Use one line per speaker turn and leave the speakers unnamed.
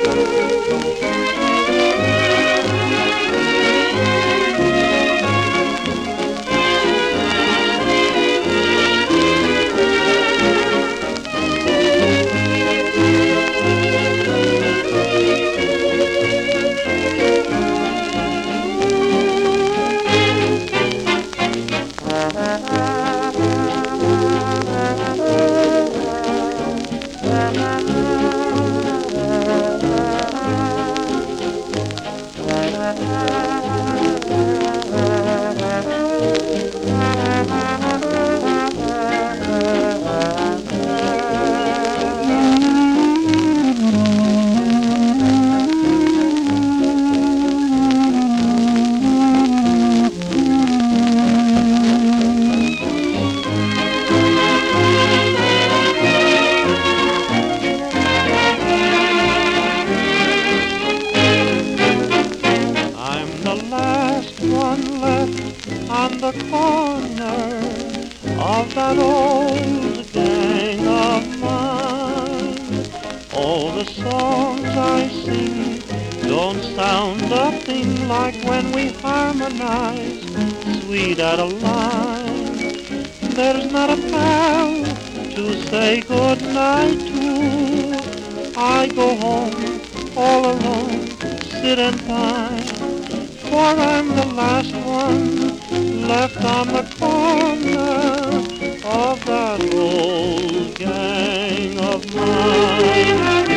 One left on the corner of that old gang of mine. All the songs I sing don't sound a thing like when we harmonize sweet Adeline. There's not a pal to say good night to. I go home all alone, sit and pine, for I'm the last one left on the corner of that old gang of mine.